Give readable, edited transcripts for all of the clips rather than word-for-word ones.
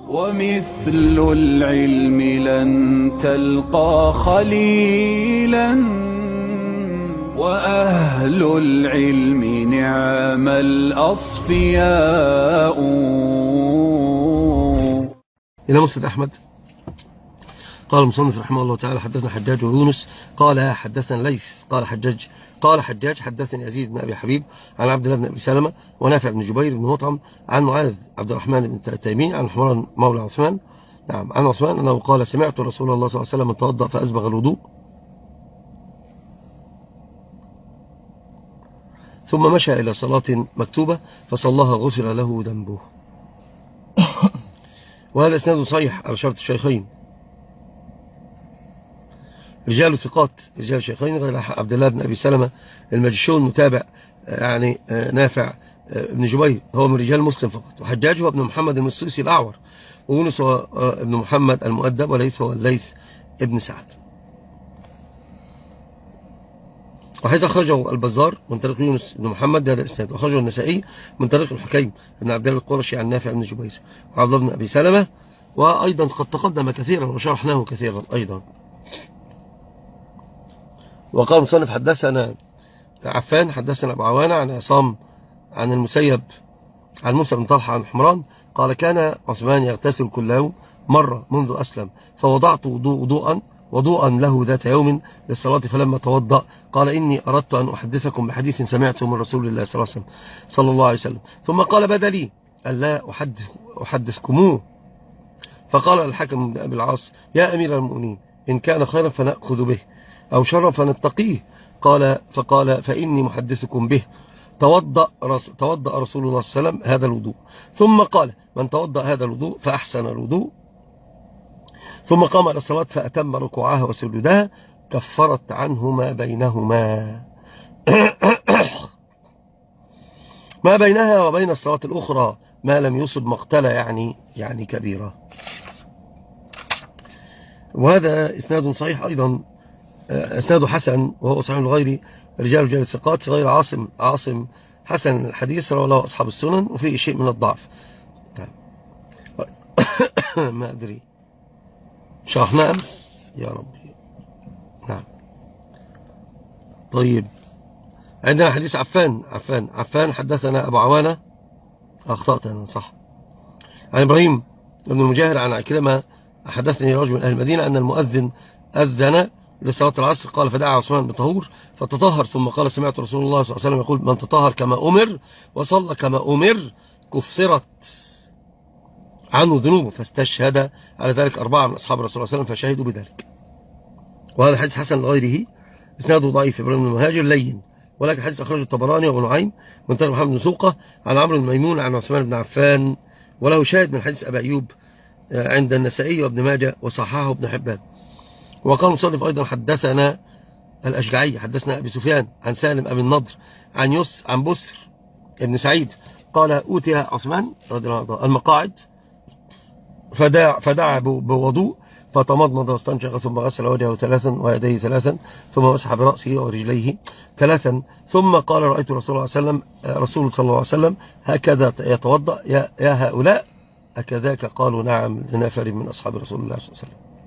ومثل العلم لن تلقى خليلا، وأهل العلم نعم الأصفياء. إلى مسند أحمد. قال المصنف رحمه الله تعالى: حدثنا حجاج ويونس قال حدثنا ليث قال حجاج حدثني يزيد بن أبي حبيب عن عبد الله بن أبي سلمة ونافع بن جبير بن مطعم عن معاذ عبد الرحمن بن تيمي عن حمران مولى عثمان، نعم، عن عثمان أنه قال: سمعت رسول الله صلى الله عليه وسلم توضأ فأسبغ الوضوء ثم مشى إلى صلاة مكتوبة فصلاها غفر له ذنبه. وهذا إسناد صحيح على شرط الشيخين، رجال ثقات، رجال الشيخين غير عبد الله بن أبي سلمة المجشون متابع يعني نافع بن جبير هو من رجال مسلم فقط، وحجاج هو ابن محمد المصيصي الأعور، ويونس هو ابن محمد المؤدب، وليث هو الليث ابن سعد. وحيث أخرجه البزار من طريق يونس بن محمد بهذا الإسناد، وأخرجه النسائي من طريق الحكيم بن عبد الله القرشي عن نافع بن جبير وعبد الله بن أبي سلمة، وأيضا قد تقدم كثيرا وشرحناه كثيرا أيضا. وقال مصنف: حدثنا عفان حدثنا أبو عوانة عن عصام عن المسيب عن موسى بن طلحة عن حمران قال: كان عثمان يغتسل كل يوم مرة منذ أسلم، فوضعت وضوءا له ذات يوم للصلاة، فلما توضأ قال: إني أردت أن أحدثكم بحديث سمعته من رسول الله صلى الله عليه وسلم، ثم قال: بدا لي ألا أحدثكموه. فقال الحكم بن أبي العاص: يا أمير المؤمنين، إن كان خيرا فنأخذ به، أو شرا فنتقيه. فقال: فإني محدثكم به. توضأ رسول الله صلى الله عليه وسلم هذا الوضوء، ثم قال: من توضأ هذا الوضوء فأحسن الوضوء ثم قام على الصلاة فأتم ركوعها وسجودها كفرت عنه ما بينهما ما بينها وبين الصلاة الأخرى ما لم يصب مقتلة يعني كبيرة. وهذا إسناد صحيح أيضا، إسناد حسن وهو صحيح لغير رجال الثقات غير عاصم حسن الحديث رواه له أصحاب السنن، وفيه شيء من الضعف. ما أدري شرحنا أمس يا ربي. نعم. طيب، عندنا حديث عفان حدثنا أبو عوانة، أخطأت أنا صح، عن إبراهيم بن المجاهر عن عكرمة حدثني رجل من أهل المدينة أن المؤذن أذن لصلاة العصر، قال: فدعا عثمان بطهور فتطهر، ثم قال: سمعت رسول الله صلى الله عليه وسلم يقول: من تطهر كما أمر وصلى كما أمر كفرت عنه ذنوبه. فاستشهد على ذلك 4 من أصحاب رسول الله صلى الله عليه وسلم فشهدوا بذلك. وهذا حديث حسن لغيره، إسناده ضعيف. إبراهيم بن المهاجر لين، ولكن حديث أخرجه الطبراني وابن نعيم من طريق محمد بن سوقة عن عمرو بن ميمون عن عثمان بن عفان، وله شاهد من حديث أبي أيوب عند النسائي وابن ماجه وصححه ابن حبان. وقال مصنف أيضا: حدثنا الأشجعي حدثنا أبي سفيان عن سالم أبي النضر عن بسر ابن سعيد قال: أوتي عثمان رضي الله عنه المقاعد فدعا بوضوء فتمضمض واستنشق ثم غسل وجهه 3 ويديه 3 ثم مسح برأسه ورجليه 3 ثم قال: رأيت رسول صلى الله عليه وسلم هكذا يتوضأ، يا هؤلاء أكذاك؟ قالوا: نعم، لنفر من أصحاب رسول الله صلى الله عليه وسلم.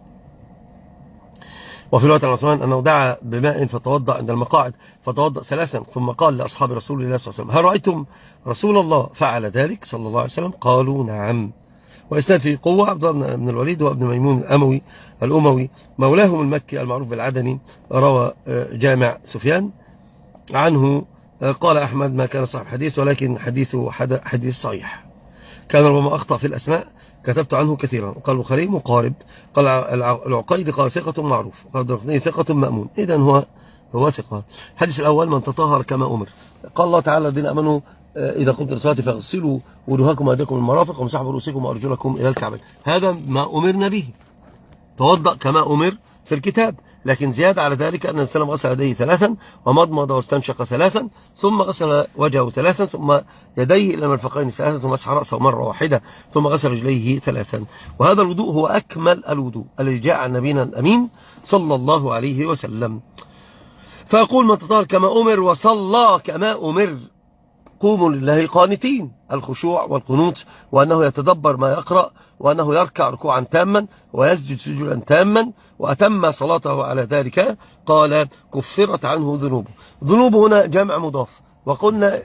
وفي الوقت عن عثمان أنه دعا بماء فتوضأ عند المقاعد فتوضأ 3 ثم قال لأصحاب رسول الله صلى الله عليه وسلم: هل رأيتم رسول الله فعل ذلك صلى الله عليه وسلم؟ قالوا: نعم. وإسناد في قوة. عبد الله بن الوليد وابن ميمون الأموي مولاهم المكي المعروف بالعدني روى جامع سفيان عنه قال: أحمد ما كان صاحب حديث، ولكن حديثه حديث صحيح، كان ربما أخطأ في الأسماء كتبت عنه كثيرا. وقال البخاري مقارب، قال العقيدي قال: ثقة معروف، قال الدرقطني ثقة مأمون. إذن هو ثقة. الحديث الأول: من تطهر كما أمر. قال الله تعالى: الذين آمنوا إذا قمتم للصلاة فاغسلوا وجوهكم وأيديكم المرافق وامسحوا برؤوسكم وأرجلكم إلى الكعبين. هذا ما أمرنا به، توضأ كما أمر في الكتاب. لكن زيادة على ذلك أن الإنسان غسل يديه 3 ومضمض واستنشق 3 ثم غسل وجهه 3 ثم يديه إلى المرفقين 3 ثم مسح رأسه مرة واحدة ثم غسل رجليه 3. وهذا الوضوء هو أكمل الوضوء الذي جاء عن نبينا الأمين صلى الله عليه وسلم. فأقول: من تطهر كما أمر وصلى كما أمر قوموا لله قانتين، الخشوع والقنوت، وأنه يتدبر ما يقرأ، وأنه يركع ركوعا تاما ويسجد سجودا تاما، وأتم صلاته على ذلك. قال كفرت عنه ذنوبه. ذنوب هنا جمع مضاف، وقلنا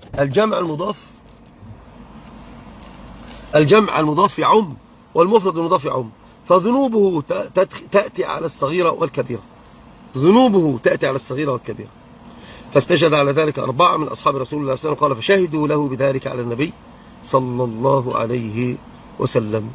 الجمع المضاف يعم والمفرد المضاف يعم، فذنوبه تأتي على الصغيرة والكبيرة. ذنوبه تأتي على الصغيرة والكبيرة. فاستشهد على ذلك 4 من أصحاب رسول الله صلى الله عليه وسلم، قال فشهدوا له بذلك على النبي صلى الله عليه وسلم.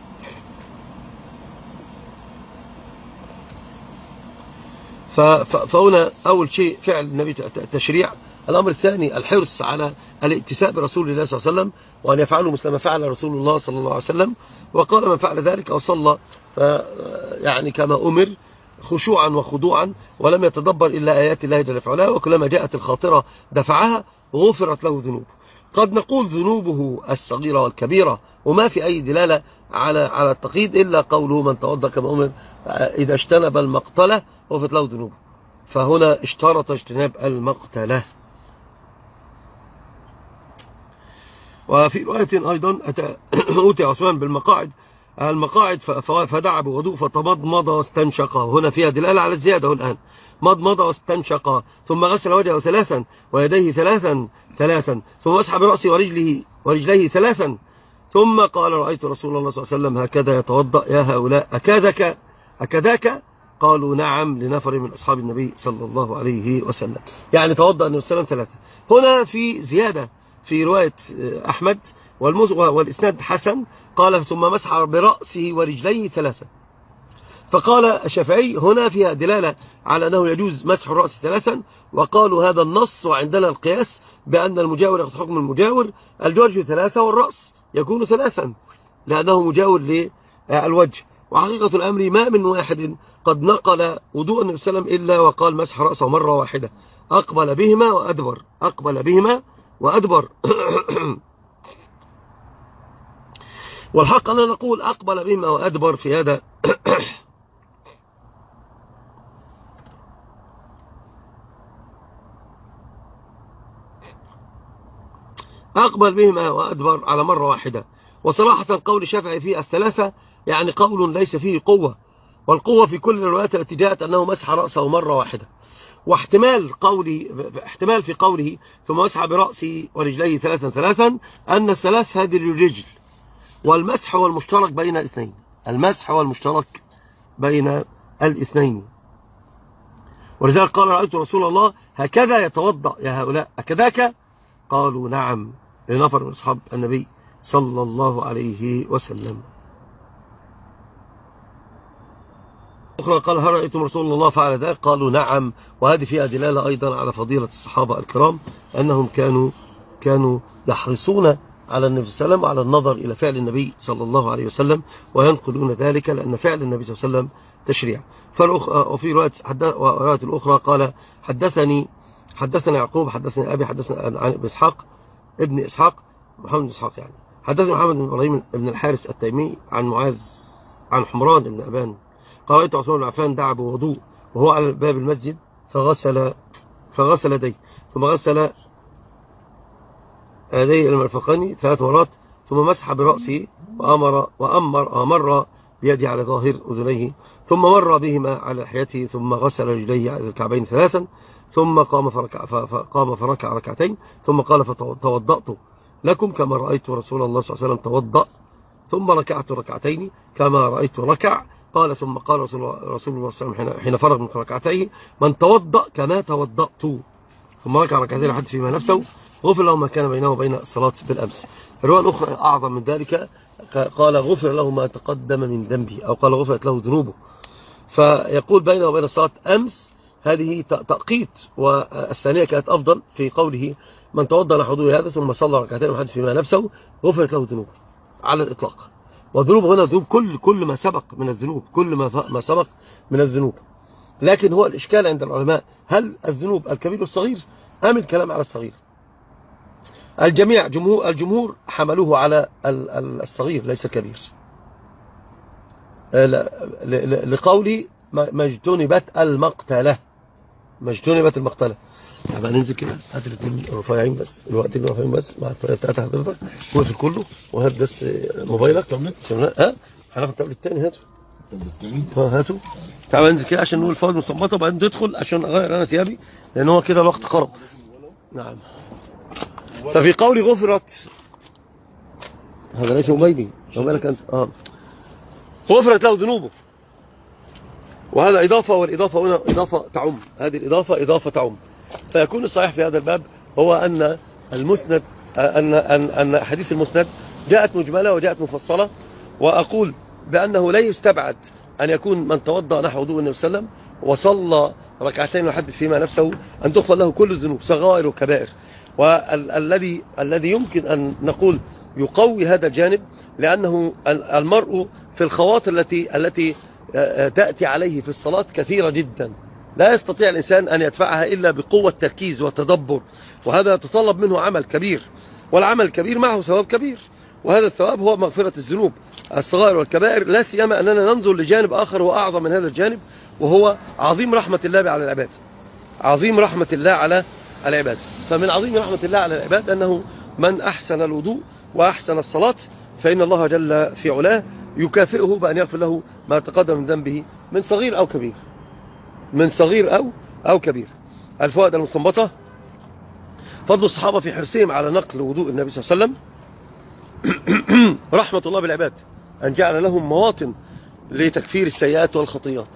فهنا أول شيء فعل النبي تشريع. الأمر الثاني الحرص على الائتساء برسول الله صلى الله عليه وسلم، وأن يفعله مثل ما فعل رسول الله صلى الله عليه وسلم. وقال من فعل ذلك وصلى يعني كما أمر خشوعا وخضوعا، ولم يتدبر إلا آيات الله جل وعلا، وكلما جاءت الخاطرة دفعها غفرت له ذنوبه. قد نقول ذنوبه الصغيرة والكبيرة، وما في أي دلالة على التقييد إلا قوله من توضأ كما أمر إذا اجتنب المقتلة غفرت له ذنوبه، فهنا اشترط اجتناب المقتلة. وفي رواية أيضا أوتي عثمان بالمقاعد فدعا بوضوء فتمضمض واستنشق. هنا فيها دلالة على الزيادة. الآن مضمض واستنشق، ثم غسل وجهه 3 ويديه 3 ثم مسح برأسه ورجليه 3 ثم قال رأيت رسول الله صلى الله عليه وسلم هكذا يتوضأ يا هؤلاء أكذاك؟ قالوا نعم لنفر من أصحاب النبي صلى الله عليه وسلم. يعني توضأ النبي صلى الله عليه وسلم 3. هنا في زيادة في رواية أحمد والإسناد حسن، قال ثم مسح برأسه ورجليه 3. فقال الشافعي هنا فيها دلالة على أنه يجوز مسح الرأس 3، وقالوا هذا النص وعندنا القياس بأن المجاور يأخذ حكم المجاور، الوجه 3 والرأس يكون 3 لأنه مجاور للوجه. وحقيقة الأمر ما من واحد قد نقل وضوء النبي صلى الله عليه وسلم إلا وقال مسح رأسه مرة واحدة، أقبل بهما وأدبر والحق أننا نقول أقبل بهما وأدبر في هذا أقبل بهما وأدبر على مرة واحدة. وصراحة قول الشافعي في 3 يعني قول ليس فيه قوة، والقوة في كل الروايات التي جاءت أنه مسح رأسه مرة واحدة. واحتمال في قوله ثم مسح برأسه ورجليه 3 أن 3 هذه الرجل، والمسح هو المشترك بين الاثنين. ولذلك قال رأيت رسول الله هكذا يتوضأ يا هؤلاء أكذاك؟ قالوا نعم لنفر من أصحاب النبي صلى الله عليه وسلم. أخرى قال هل رأيتم رسول الله فعل ذلك؟ قالوا نعم. وهذه فيها دلالة أيضا على فضيلة الصحابة الكرام، أنهم كانوا يحرصون على النبي صلى الله عليه وسلم وعلى النظر إلى فعل النبي صلى الله عليه وسلم، وينقلون ذلك لأن فعل النبي صلى الله عليه وسلم تشريع. وفي رواية الأخرى قال حدثنا يعقوب حدثنا أبي حدثنا عن ابن إسحاق محمد بن إسحاق يعني حدثنا محمد بن إبراهيم بن الحارث التيمي عن معاذ عن حمران بن أبان قال رأيت عثمان بن عفان دعا بوضوء وهو على باب المسجد فغسل يديه ثم غسل يديه المرفقين 3 مرات ثم مسح برأسه وأمر بيده على ظاهر أذنيه ثم مر بهما على لحيته ثم غسل رجليه على الكعبين 3 ثم قام فركع ركعتين ثم قال فتوضأت لكم كما رأيت رسول الله صلى الله عليه وسلم توضأ ثم ركعت ركعتين كما رأيت ركع. قال ثم قال رسول الله صلى الله عليه وسلم حين فرغ من ركعتيه من توضأ كما توضأت ثم ركع ركعتين لحد فيما نفسه غفر له ما كان بينه وبين الصلاة بالأمس. الرواية الأخرى أعظم من ذلك قال غفر له ما تقدم من ذنبه أو قال غفرت له ذنوبه. فيقول بينه وبين الصلاة أمس هذه تأقيت. والثانية كانت أفضل في قوله من توضأ لحضور هذا ثم صلى ركعتين وحدث فيما نفسه غفرت له ذنوبه على الإطلاق. والذنوب هنا ذنوب كل ما سبق من الذنوب ما سبق من الذنوب. لكن هو الإشكال عند العلماء هل الذنوب الكبير والصغير أم الكلام على الصغير؟ الجمهور حملوه على الصغير ليس الكبير لقولي ما اجتنبت المقتلة هبقى ننزل كده، هات الاثنين رفيعين بس، الوقت رفيعين بس مع الطريقه بتاعت حضرتك، واقفل كله وهات بس موبايلك. هناخد التابلت الثاني، هاته. تعال ننزل كده عشان نقول الفوائد المستنبطه، وبعدين تدخل عشان اغير انا ثيابي لان هو كده الوقت قرب. نعم. ففي قولي غفرت، هذا ليس موبايلي، لو بالك انت غفرت له ذنوبه، وهذا إضافة، والإضافة هنا إضافة تعم، هذه الإضافة إضافة تعم. فيكون الصحيح في هذا الباب هو أن المسند أن حديث المسند جاءت مجملة وجاءت مفصلة، وأقول بأنه لا يستبعد أن يكون من توضأ نحو وضوء النبي صلى الله عليه وسلم وصلى ركعتين ويحدث فيما نفسه أن تغفر له كل الذنوب صغائر وكبائر. والذي يمكن أن نقول يقوي هذا الجانب، لأنه المرء في الخواطر التي تأتي عليه في الصلاة كثيرة جدا، لا يستطيع الإنسان أن يدفعها إلا بقوة تركيز وتدبر، وهذا يتطلب منه عمل كبير، والعمل الكبير معه ثواب كبير، وهذا الثواب هو مغفرة الذنوب الصغائر والكبائر. لا سيما أننا ننظر لجانب آخر هو أعظم من هذا الجانب، وهو عظيم رحمة الله على العباد، عظيم رحمة الله على العباد. فمن عظيم رحمة الله على العباد أنه من أحسن الوضوء وأحسن الصلاة فإن الله جل في علاه يكافئه بأن يغفر له ما تقدم من ذنبه من صغير أو كبير، من صغير أو كبير. الفوائد المستنبطة: فضل الصحابة في حرصهم على نقل وضوء النبي صلى الله عليه وسلم. رحمة الله بالعباد أن جعل لهم مواطن لتكفير السيئات والخطيئات.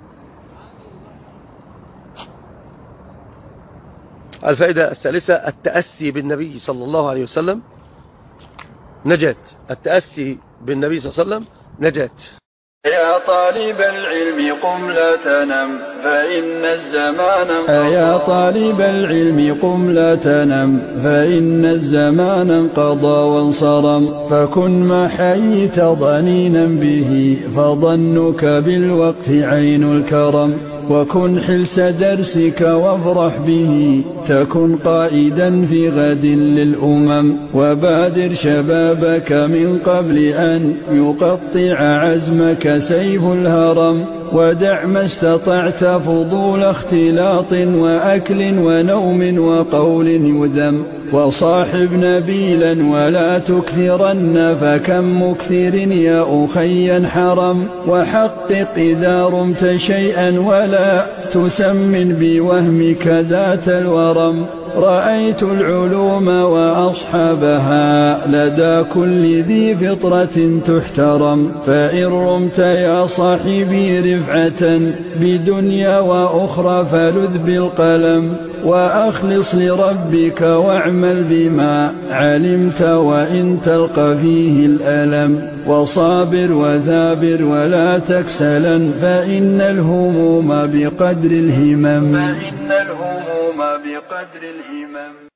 الفائدة الثالثة: التأسي بالنبي صلى الله عليه وسلم نجاة، التأسي بالنبي صلى الله عليه وسلم نجاة. يا طالب العلم قم لا تنم فإن الزمان يا طالب العلم قم لا تنم فإن الزمان انقضى وانصرم، فكن ما حييت ضنينا به فظنك بالوقت عين الكرم، وكن حلس درسك وافرح به تكن قائدا في غد للأمم، وبادر شبابك من قبل أن يقطع عزمك سيف الهرم، ودع ما استطعت فضول اختلاط وأكل ونوم وقول يذم، وصاحب نبيلا ولا تكثرن فكم مكثر يا أخي حرم، وحقق إذا رمت شيئا ولا تسمن بوهمك ذات الورم، رأيت العلوم وأصحابها لدى كل ذي فطرة تحترم، فإن رمت يا صاحبي رفعة بدنيا وأخرى فلذ بالقلم، وأخلص لربك واعمل بما علمت وإن تلقى فيه الألم، وصابر وثابر ولا تكسلا فإن الهموم بقدر الهمم.